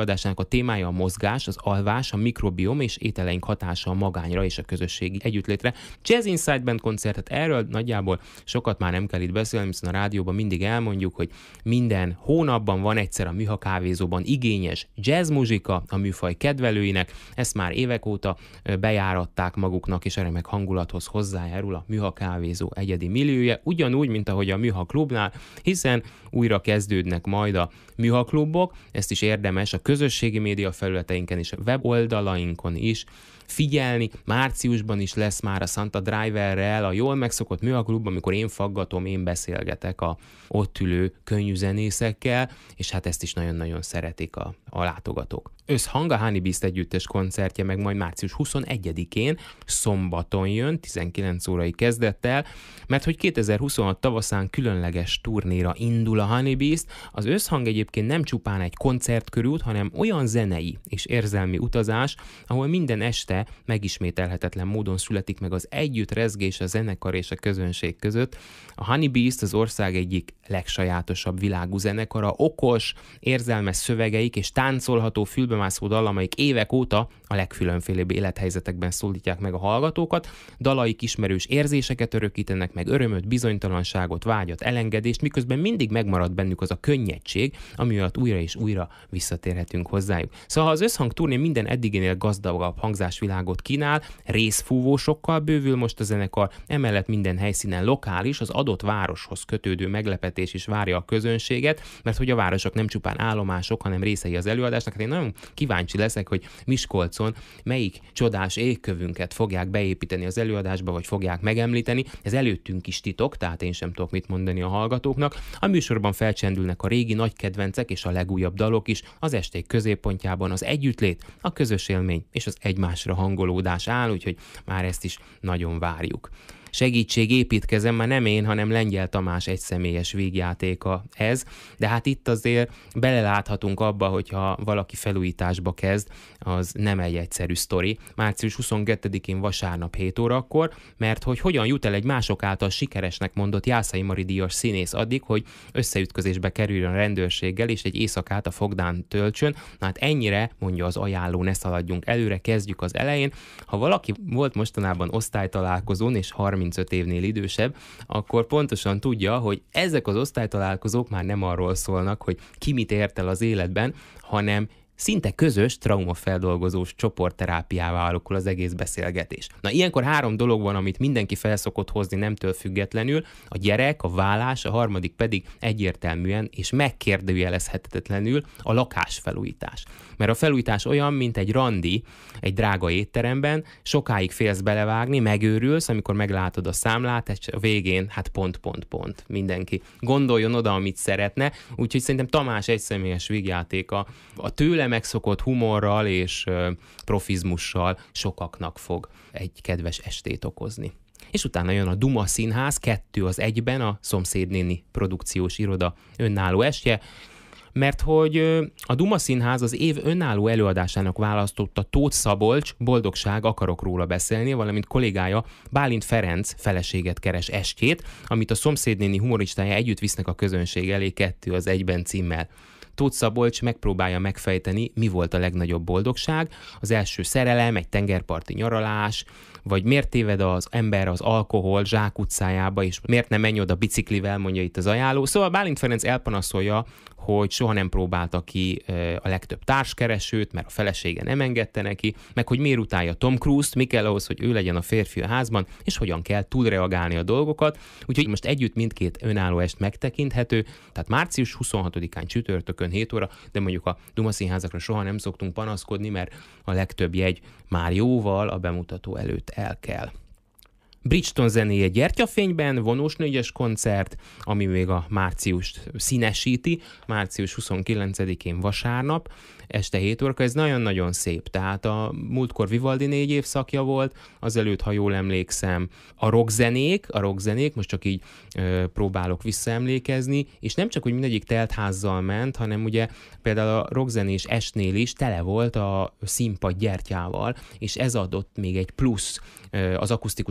előadásának a témája a mozgás, az alvás, a mikrobiom és ételeink hatása a magányra és a közösségi együttlétre. Jazz Inside Band koncertet, erről nagyjából sokat már nem kell itt beszélni, hiszen a rádióban mindig elmondjuk, hogy minden hónapban van egyszer a Műha kávézóban igényes jazzmuzsika a műfaj kedvelőinek, ezt már évek óta bejáratták maguknak, és a remek hangulathoz hozzájárul a Műha kávézó egyedi milliója, ugyanúgy, mint ahogy a Műha klubnál, hiszen újra kezdődnek majd a Műha klubok, ezt is érdemes a közösségi média felületeinken és a weboldalainkon is figyelni. Márciusban is lesz már a Santa Driverrel a jól megszokott Műha klub, amikor én faggatom, én beszélgetek a ott ülő könnyű zenészekkel, és hát ezt is nagyon-nagyon szeretik a látogatók. Összhang, a Honey Beast együttes koncertje meg majd március 21-én szombaton jön, 19 órai kezdettel, mert hogy 2026 tavaszán különleges turnéra indul a Honey Beast. Az Összhang egyébként nem csupán egy koncertkörút, hanem olyan zenei és érzelmi utazás, ahol minden este megismételhetetlen módon születik meg az együttrezgés a zenekar és a közönség között. A Honey Beast az ország egyik legsajátosabb világú zenekara, okos, érzelmes szövegeik és táncolható, fülbemászó dalamaik évek óta a legkülönfélébb élethelyzetekben szólítják meg a hallgatókat, dalaik ismerős érzéseket örökítenek meg, örömöt, bizonytalanságot, vágyat, elengedést, miközben mindig megmarad bennük az a könnyedség, ami miatt újra és újra visszatérhetünk hozzájuk. Szóval az Összhang turné minden eddiginél gazdagabb hangzásvilágot kínál, részfúvósokkal bővül most a zenekar, emellett minden helyszínen lokális, az adott városhoz kötődő meglepetés is várja a közönséget, mert hogy a városok nem csupán állomások, hanem részei az előadásnak. Hát én nagyon kíváncsi leszek, hogy Miskolcon melyik csodás égkövünket fogják beépíteni az előadásba, vagy fogják megemlíteni. Ez előttünk is titok, tehát én sem tudok mit mondani a hallgatóknak. A műsorban felcsendülnek a régi nagy kedvencek és a legújabb dalok is, az esték középpontjában az együttlét, a közös élmény és az egymásra hangolódás áll, úgyhogy már ezt is nagyon várjuk. Segítség, építkezem, már nem én, hanem Lengyel Tamás egyszemélyes vígjátéka ez, de hát itt azért beleláthatunk abba, hogyha valaki felújításba kezd, az nem egy egyszerű sztori. Március 22-én vasárnap 7 órakor, mert hogy hogyan jut el egy mások által sikeresnek mondott Jászai Mari díjas színész addig, hogy összeütközésbe kerüljön a rendőrséggel, és egy éjszakát a fogdán töltsön. Na hát ennyire, mondja az ajánló, ne szaladjunk előre, kezdjük az elején. Ha valaki volt mostanában osztálytalálkozón, és 35 évnél idősebb, akkor pontosan tudja, hogy ezek az osztálytalálkozók már nem arról szólnak, hogy ki mit ért el az életben, hanem szinte közös traumafeldolgozós csoportterápiává alakul az egész beszélgetés. Na, ilyenkor 3 dolog van, amit mindenki felszokott hozni nemtől függetlenül, a gyerek, a vállás, a harmadik pedig egyértelműen és megkérdőjelezhetetlenül a lakásfelújítás. Mert a felújítás olyan, mint egy randi, egy drága étteremben, sokáig félsz belevágni, megőrülsz, amikor meglátod a számlát, és a végén hát pont. Mindenki gondoljon oda, amit szeretne, úgyhogy szerintem Tamás egyszemélyes vígjátéka a tőle megszokott humorral és profizmussal sokaknak fog egy kedves estét okozni. És utána jön a Duma Színház 2-1-ben, a Szomszédnéni produkciós iroda önálló estje, mert hogy a Duma Színház az év önálló előadásának választotta Tóth Szabolcs Boldogság, akarok róla beszélni, valamint kollégája Bálint Ferenc Feleséget keres estjét, amit a Szomszédnéni humoristája együtt visznek a közönség elé 2-1-ben címmel. Tóth Szabolcs megpróbálja megfejteni, mi volt a legnagyobb boldogság, az első szerelem, egy tengerparti nyaralás, vagy miért téved az ember az alkohol zsákutcájába, és miért nem menj oda biciklivel, mondja itt az ajánló. Szóval Bálint Ferenc elpanaszolja, hogy soha nem próbálta ki a legtöbb társkeresőt, mert a felesége nem engedte neki, meg hogy miért utálja Tom Cruise-t, mi kell ahhoz, hogy ő legyen a férfi a házban, és hogyan kell túlreagálni a dolgokat. Úgyhogy most együtt mindkét önálló est megtekinthető, tehát március 26-án csütörtökön 7 óra, de mondjuk a Duma Színházakra soha nem szoktunk panaszkodni, mert a legtöbb jegy már jóval a bemutató előtt elkel. Bridgeton zenéje Gyertyafényben, vonós 4-es koncert, ami még a márciust színesíti, március 29-én vasárnap, este 7 órakor, ez nagyon-nagyon szép, tehát a múltkor Vivaldi 4 évszakja volt, azelőtt, ha jól emlékszem, a rockzenék, most csak így próbálok visszaemlékezni, és nem csak, hogy mindegyik teltházzal ment, hanem ugye például a rockzenés estnél is tele volt a színpad gyertyával, és ez adott még egy plusz az akusztikus hangulat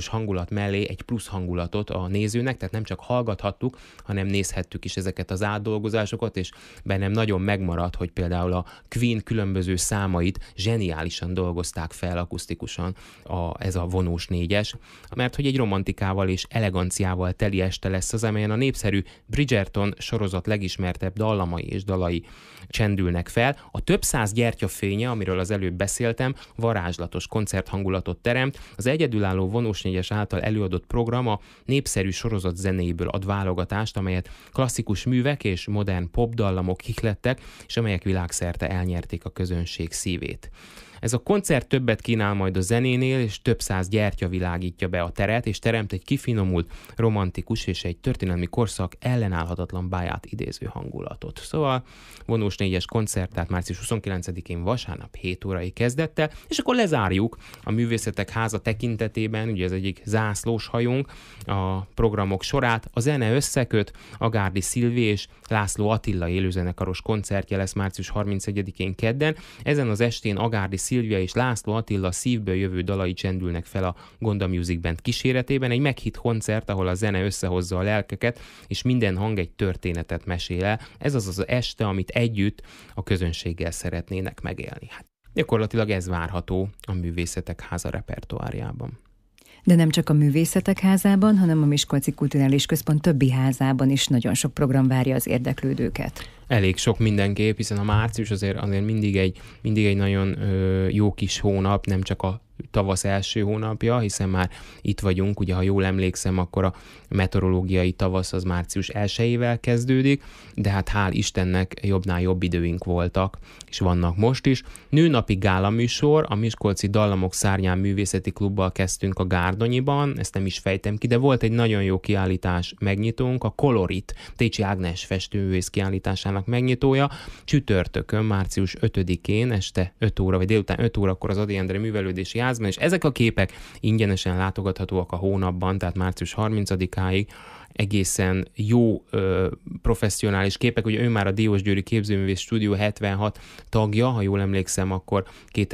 hangulat mellé egy plusz hangulatot a nézőnek, tehát nem csak hallgathattuk, hanem nézhettük is ezeket az átdolgozásokat, és bennem nagyon megmaradt, hogy például a Queen különböző számait zseniálisan dolgozták fel akusztikusan ez a vonós 4-es, mert hogy egy romantikával és eleganciával teli este lesz az, amelyen a népszerű Bridgerton sorozat legismertebb dallamai és dalai csendülnek fel. A több száz gyertyafénye, amiről az előbb beszéltem, varázslatos koncerthangulatot teremt. Az egyedülálló vonós 4-es által előadott program a népszerű sorozat zenéiből ad válogatást, amelyet klasszikus művek és modern popdallamok ihlettek, és amelyek világszerte elnyerték a közönség szívét. Ez a koncert többet kínál majd a zenénél, és több száz gyertya világítja be a teret, és teremt egy kifinomult, romantikus és egy történelmi korszak ellenállhatatlan báját idéző hangulatot. Szóval vonós 4-es koncert, tehát március 29-én vasárnap 7 órai kezdettel, és akkor lezárjuk a Művészetek Háza tekintetében, ugye ez egyik zászlós hajónk, a programok sorát. A zene összeköt, Agárdi Szilvi és László Attila élőzenekaros koncertje lesz március 31-én kedden. Ezen az estén Agárdi Szilvia és László Attila szívből jövő dalai csendülnek fel a Gonda Music Band kíséretében, egy meghitt koncert, ahol a zene összehozza a lelkeket, és minden hang egy történetet mesél el. Ez az az este, amit együtt a közönséggel szeretnének megélni. Hát gyakorlatilag ez várható a Művészetek Háza repertoárjában. De nem csak a Művészetek Házában, hanem a Miskolci Kulturális Központ többi házában is nagyon sok program várja az érdeklődőket. Elég sok mindenképp, hiszen a március azért mindig egy nagyon jó kis hónap, nem csak a tavasz első hónapja, hiszen már itt vagyunk, ugye ha jól emlékszem, akkor a meteorológiai tavasz az március 1-ével kezdődik, de hát hál' Istennek jobbnál jobb időink voltak, és vannak most is. Nőnapi gálaműsor, a Miskolci Dallamok Szárnyán Művészeti Klubbal kezdtünk a Gárdonyiban, ezt nem is fejtem ki, de volt egy nagyon jó kiállítás megnyitónk, a Kolorit, Técsi Ágnes festőművész kiállításának megnyitója, csütörtökön, március 5-én, este 5 óra, vagy délután 5 órakor az Ady Endre Művelődési Házban, és ezek a képek ingyenesen látogathatóak a hónapban, tehát március 30-áig, egészen jó professzionális képek, ugye ő már a Diósgyőri Képzőművész Stúdió 76 tagja, ha jól emlékszem, akkor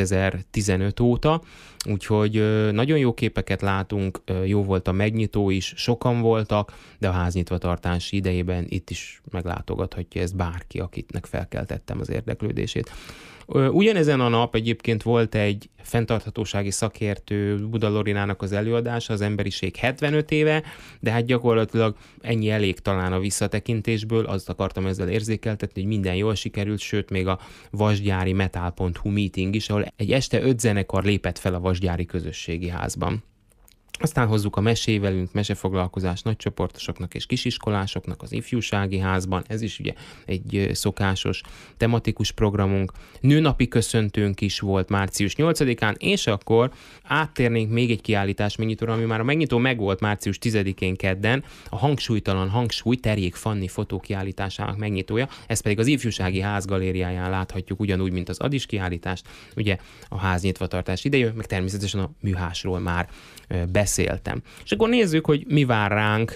2015 óta, úgyhogy nagyon jó képeket látunk, jó volt a megnyitó is, sokan voltak, de a háznyitvatartás idejében itt is meglátogathatja ezt bárki, akitnek felkeltettem az érdeklődését. Ugyanezen a nap egyébként volt egy fenntarthatósági szakértő, Buda Lorinának az előadása, az emberiség 75 éve, de hát gyakorlatilag ennyi elég talán a visszatekintésből, azt akartam ezzel érzékeltetni, hogy minden jól sikerült, sőt még a vasgyári metal.hu meeting is, ahol egy este 5 zenekar lépett fel a vasgyári közösségi házban. Aztán hozzuk a mesévelünk, mesefoglalkozás nagycsoportosoknak és kisiskolásoknak az ifjúsági házban, ez is ugye egy szokásos tematikus programunk. Nőnapi köszöntőnk is volt március 8-án, és akkor áttérnénk még egy kiállítás megnyitóra, ami már a megnyitó megvolt március 10-én kedden, a Hangsúlytalan Hangsúly Terjék Fanni fotókiállításának megnyitója, ez pedig az ifjúsági ház galériáján láthatjuk ugyanúgy, mint az Adis kiállítást, ugye a ház nyitvatartás idején, meg természetesen a műhásról már beszéltem. És akkor nézzük, hogy mi vár ránk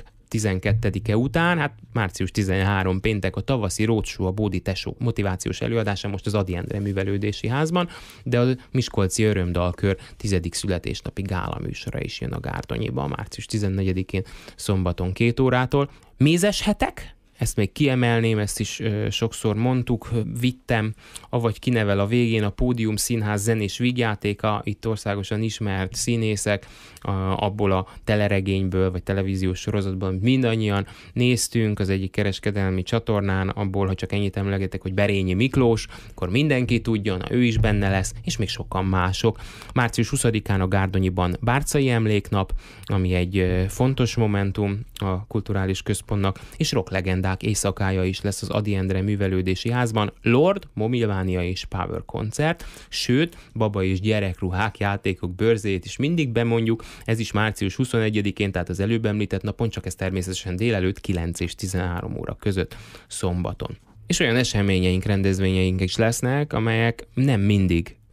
12-e után, hát március 13 péntek a tavaszi Roadshow, a Bódi Tesó motivációs előadása most az Ady Endre Művelődési Házban, de a Miskolci Örömdalkör 10. születésnapi gála műsora is jön a Gárdonyiban, március 14-én szombaton 2 órától. Mézes hetek? Ezt még kiemelném, ezt is sokszor mondtuk, vittem, avagy kinevel a végén a Pódium Színház zenés vígjátéka, itt országosan ismert színészek, abból a teleregényből, vagy televíziós sorozatban, amit mindannyian néztünk az egyik kereskedelmi csatornán, abból, ha csak ennyit emlegetek, hogy Berényi Miklós, akkor mindenki tudjon, ő is benne lesz, és még sokan mások. Március 20-án a Gárdonyiban Bárcai Emléknap, ami egy fontos momentum a kulturális központnak, és rocklegendák éjszakája is lesz az Ady Endre Művelődési Házban, Lord, Momilvánia és Power koncert, sőt, baba és gyerekruhák, játékok bőrzét is mindig bemondjuk, ez is március 21-én, tehát az előbb említett napon, csak ez természetesen délelőtt 9 és 13 óra között szombaton. És olyan eseményeink, rendezvényeink is lesznek, amelyek nem mindig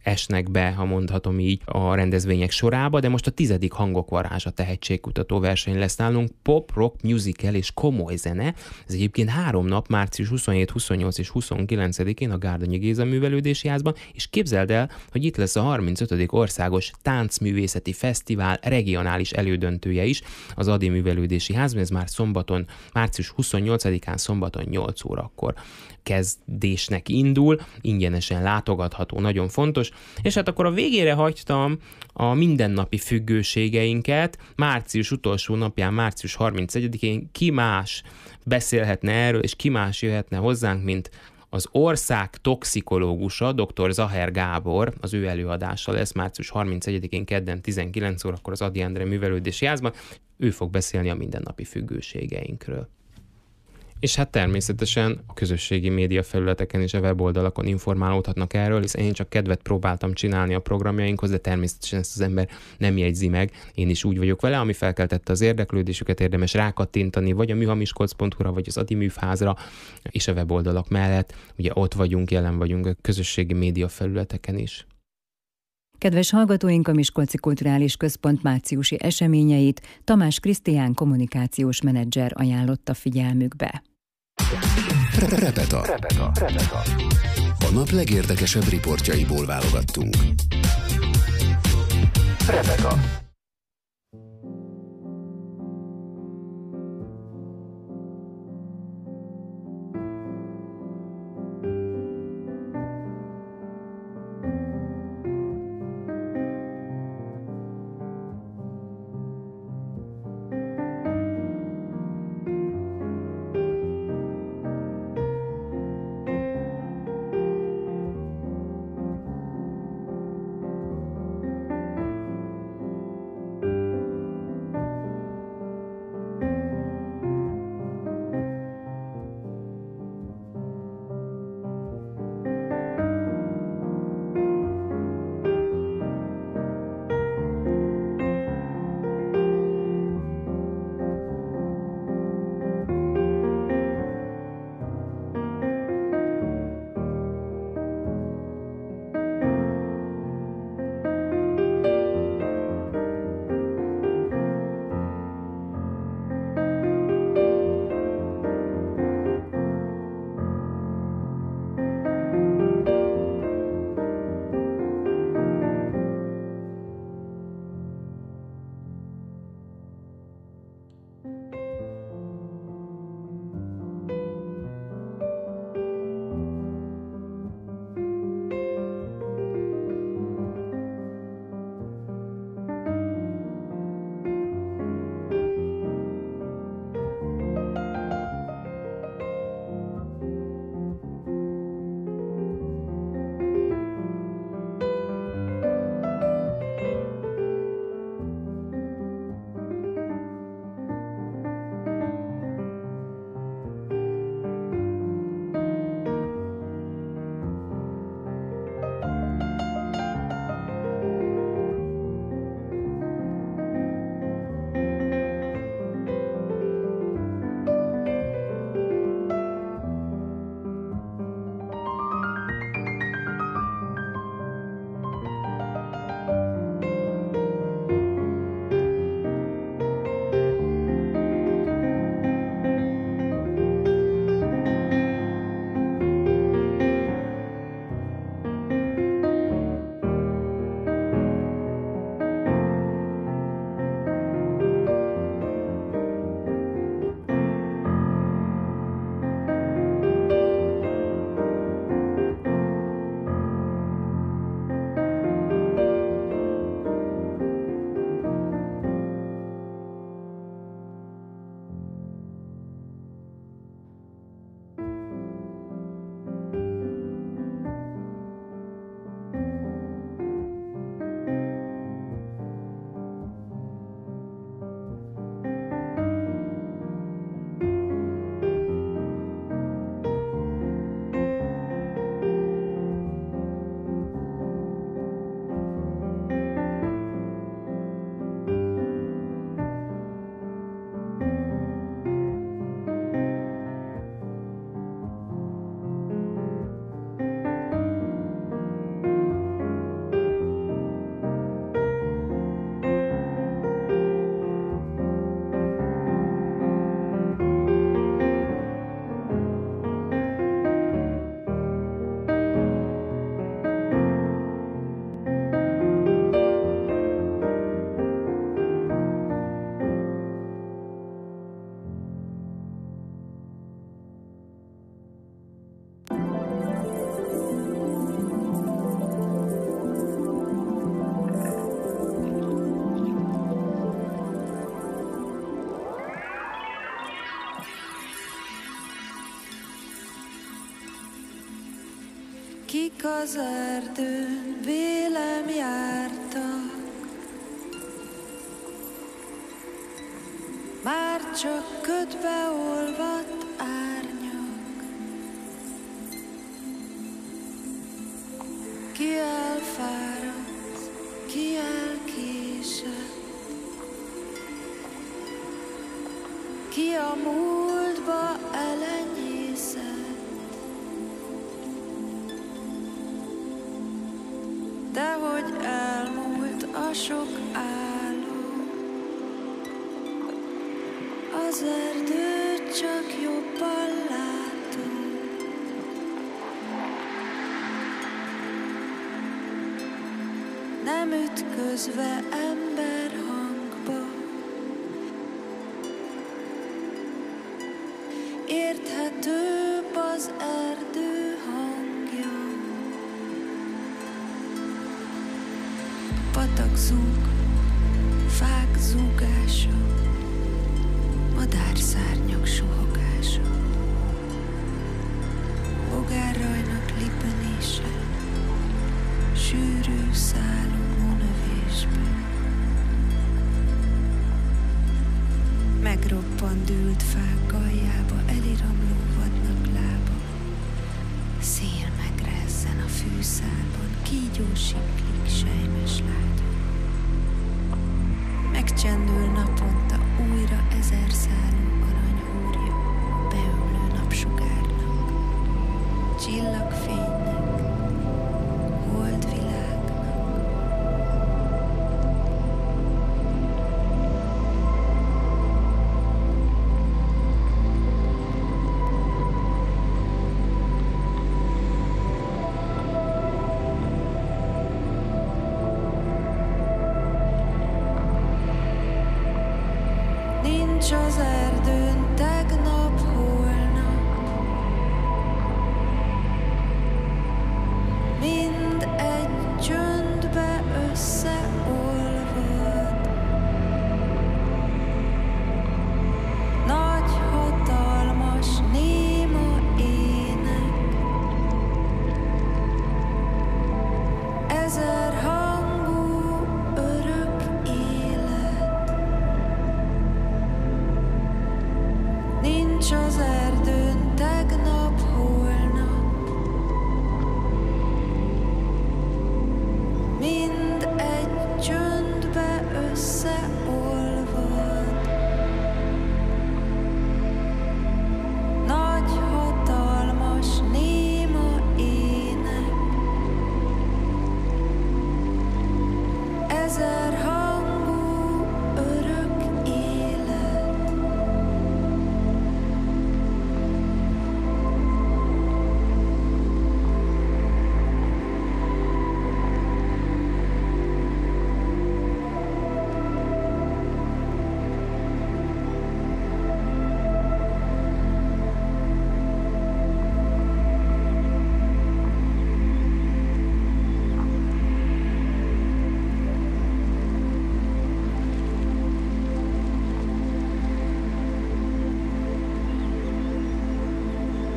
esnek be, ha mondhatom így, a rendezvények sorába, de most a 10. Hangok varázsa tehetségkutató verseny lesz nálunk, pop, rock, musical és komoly zene. Ez egyébként 3 nap, március 27, 28 és 29-én a Gárdonyi Géza Művelődési Házban, és képzeld el, hogy itt lesz a 35. Országos Táncművészeti Fesztivál regionális elődöntője is az Adi Művelődési Házban, ez már szombaton, március 28-án szombaton 8 órakor kezdésnek indul, ingyenesen látogatható, nagyon fontos. És hát akkor a végére hagytam a mindennapi függőségeinket, március utolsó napján, március 31-én ki más beszélhetne erről, és ki más jöhetne hozzánk, mint az ország toxikológusa, dr. Zaher Gábor, az ő előadása lesz március 31-én kedden 19 órakor az Ady Endre Művelődési Házban. Ő fog beszélni a mindennapi függőségeinkről. És hát természetesen a közösségi média felületeken és a weboldalakon informálódhatnak erről, hiszen én csak kedvet próbáltam csinálni a programjainkhoz, de természetesen ezt az ember nem jegyzi meg. Én is úgy vagyok vele, ami felkeltette az érdeklődésüket, érdemes rákattintani, vagy a műhamiskolc.hu-ra, vagy az Ady Művházra, és a weboldalak mellett. Ugye ott vagyunk, jelen vagyunk a közösségi média felületeken is. Kedves hallgatóink, a Miskolci Kulturális Központ márciusi eseményeit Tamás Krisztián kommunikációs menedzser ajánlotta figyelmükbe. Repeta. A nap legérdekesebb riportjaiból válogattunk. Repeta. Kik az erdőn vélem jártak, már csak ködbe olvadt árnyak. Ki elfáradt, ki elkésett, ki a múltba elenyészett. Dehogy elmúlt a sok álom, az erdőt csak jobban látom. Nem ütközve ember hangba, érthetőbb az erdő hangja. Patak zúg, fák zúgása, madárszárnyak suhogása, bogárrajnak lipenése, sűrű szálú növésből. Megroppant dűlt fák galjába eliramló vadnak lába, szél megrezzen a fűszálban, kígyó siklik sejmes lágy. Megcsendül naponta újra ezer szálú aranyhúrja a beömlő napsugárnak, csillagfénynek, holdvilágnak. Nincs az erdő